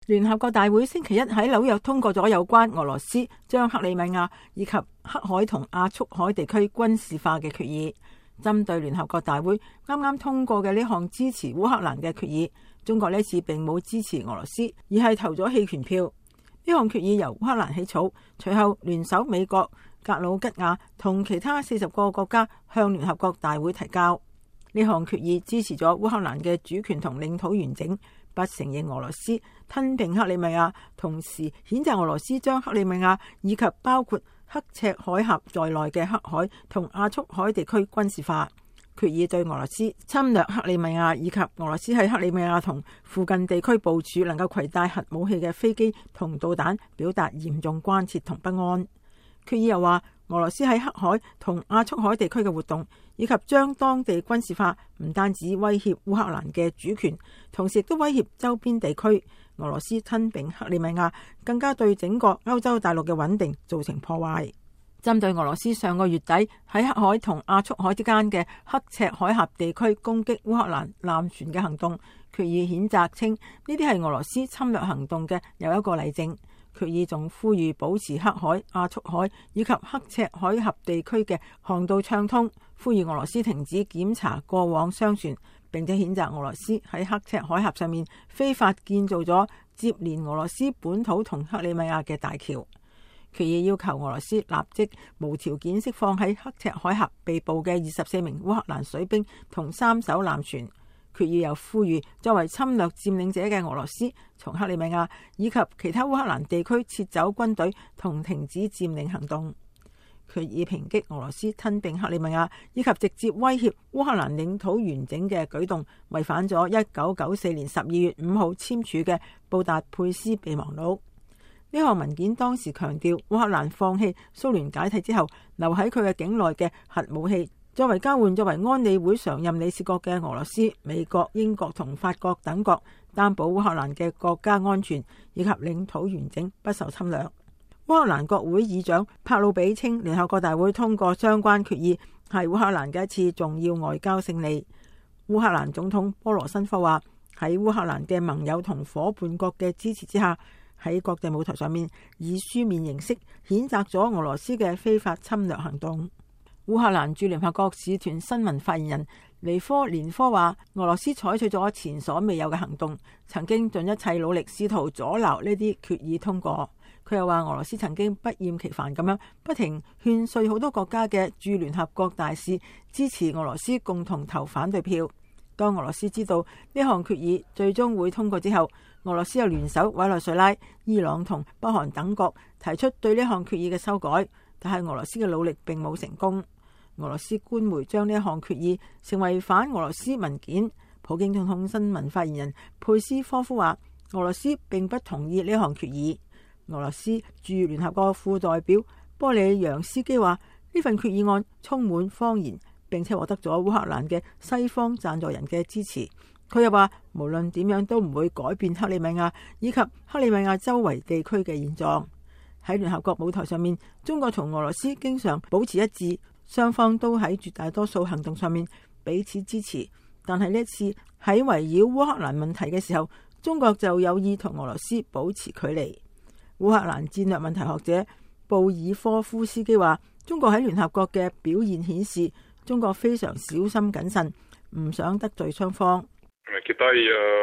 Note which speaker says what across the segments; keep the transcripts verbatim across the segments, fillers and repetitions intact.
Speaker 1: 聯合國大會星期一喺紐約通過咗有關俄羅斯將克里米亞以及黑海同亞速海地區軍事化嘅決議。針對聯合國大會啱啱通過嘅呢項支持烏克蘭嘅決議，中國呢次並冇支持俄羅斯，而係投咗棄權票。呢項決議由烏克蘭起草，隨後聯手美國、格魯吉亞同其他四十個國家向聯合國大會提交。呢項決議支持咗烏克蘭嘅主權同領土完整，不承認俄羅斯吞併克里米亞，同時譴責俄羅斯將克里米亞以及包括刻赤海峽在內嘅黑海同亞速海地區軍事化。決議對俄羅斯侵略克里米亞以及俄羅斯喺克里米亞同附近地區部署能夠攜帶核武器嘅飛機同導彈表達嚴重關切同不安。決議又話，俄羅斯喺黑海同亞速海地區嘅活動以及將當地軍事化，唔單止威脅烏克蘭嘅主權，同時亦都威脅周邊地區。俄羅斯吞併克里米亞，更加對整個歐洲大陸嘅穩定造成破壞。針對俄羅斯上個月底喺黑海同亞速海之間嘅刻赤海峽地區攻擊烏克蘭艦船嘅行動，決議譴責稱呢啲係俄羅斯侵略行動嘅又一個例證。決議仲呼籲保持黑海、亞速海以及刻赤海峽地區嘅航道暢通，呼籲俄羅斯停止檢查過往商船，並且譴責俄羅斯喺刻赤海峽上面非法建造咗接連俄羅斯本土同克里米亞嘅大橋。決議要求俄羅斯立即無條件釋放喺刻赤海峽被捕嘅二十四名烏克蘭水兵同三艘艦船。決議又呼籲作為侵略佔領者嘅俄羅斯從克里米亞以及其他烏克蘭地區撤走軍隊同停止佔領行動。決議抨擊俄羅斯吞併克里米亞以及直接威脅烏克蘭領土完整嘅舉動，違反咗一九九四年十二月五號簽署嘅布達佩斯備忘錄。呢項文件當時強調，烏克蘭放棄蘇聯解體之後留喺佢嘅境內嘅核武器，作為交換，作為安理會常任理事國嘅俄羅斯、美國、英國同法國等國擔保烏克蘭嘅國家安全以及領土完整不受侵略。烏克蘭國會議長帕魯比稱，聯合國大會通過相關決議係烏克蘭嘅一次重要外交勝利。烏克蘭總統波羅申科話，喺烏克蘭嘅盟友同伙伴國嘅支持之下，喺國際舞台上面以書面形式譴責咗俄羅斯嘅非法侵略行動。烏克蘭駐聯合國使團新聞發言人尼科連科話，俄羅斯採取咗前所未有嘅行動，曾經盡一切努力試圖阻撓呢啲決議通過。佢又話，俄羅斯曾經不厭其煩咁樣不停勸說好多國家嘅駐聯合國大使支持俄羅斯共同投反對票。當俄羅斯知道呢項決議最終會通過之後，俄羅斯又聯手委內瑞拉、伊朗同北韓等國提出對呢項決議嘅修改，但係俄羅斯嘅努力並冇成功。俄羅斯官媒將呢項決議成為反俄羅斯文件。普京總統新聞發言人佩斯科夫話，俄羅斯並不同意呢項決議。俄羅斯駐聯合國副代表波里揚斯基話，呢份決議案充滿謊言，並且獲得咗烏克蘭嘅西方贊助人嘅支持。佢又話，無論點樣都唔會改變克里米亞以及克里米亞周圍地區嘅現狀。喺聯合國舞台上面，中國同俄羅斯經常保持一致，雙方都喺絕大多數行動上面彼此支持。但係呢一次喺圍繞烏克蘭問題嘅時候，中國就有意同俄羅斯保持距離。烏克蘭戰略問題學者布爾科夫斯基話，中國喺聯合國嘅表現顯示，中國非常小心謹慎，唔想得罪雙方。
Speaker 2: Китай,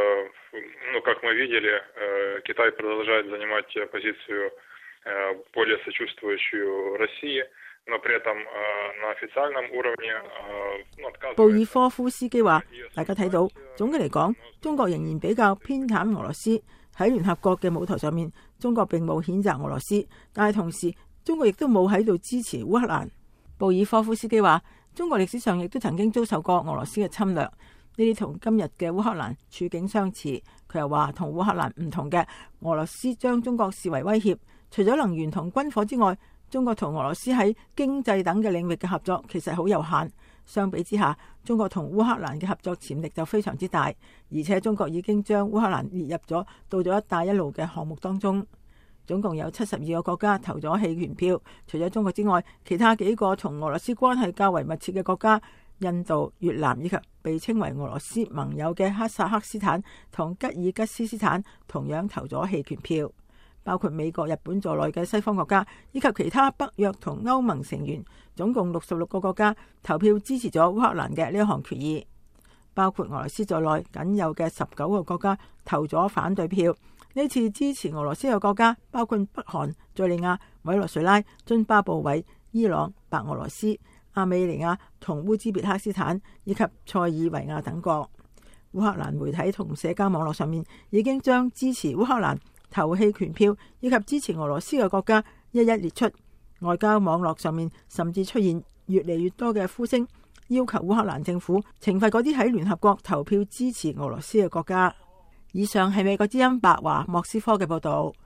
Speaker 2: ну, как мы видели, Китай продолжает занимать позицию более сочувствующую России, но при этом на официальном уровне отказывает。
Speaker 1: 布爾科夫斯基話，大家睇到，總嘅嚟講，中國仍然比較偏袒俄羅斯。喺聯合國嘅舞台上面，中國並冇譴責俄羅斯，但係同時，中國亦都冇喺度支持烏克蘭。布爾科夫斯基話，中國歷史上亦都曾經遭受過俄羅斯嘅侵略。呢啲同今日嘅烏克蘭處境相似。佢又話，同烏克蘭唔同嘅，俄羅斯將中國視為威脅。除咗能源同軍火之外，中國同俄羅斯喺經濟等嘅領域嘅合作其實好有限。相比之下，中國同烏克蘭嘅合作潛力就非常之大，而且中國已經將烏克蘭列入咗到咗一帶一路嘅項目當中。總共有七十二個國家投咗棄權票，除咗中國之外，其他幾個同俄羅斯關係較為密切嘅國家印度、越南以及被稱為俄羅斯盟友嘅哈薩克斯坦同吉爾吉斯斯坦同樣投咗棄權票。包括美國、日本在內嘅西方國家以及其他北約同歐盟成員，總共六十六個國家投票支持咗烏克蘭嘅呢一項決議。包括俄羅斯在內僅有嘅十九個國家投咗反對票。呢次支持俄羅斯嘅國家包括北韓、敘利亞、委內瑞拉、津巴布韋、伊朗、白俄羅斯、亞美尼亞同烏茲別克斯坦以及塞爾維亞等國。烏克蘭媒體同社交網絡上面已經將支持烏克蘭投棄權票以及支持俄羅斯嘅國家一一列出。外交網絡上面甚至出現越嚟越多嘅呼聲，要求烏克蘭政府懲罰嗰啲喺聯合國投票支持俄羅斯嘅國家。以上係美國之音白華莫斯科嘅報道。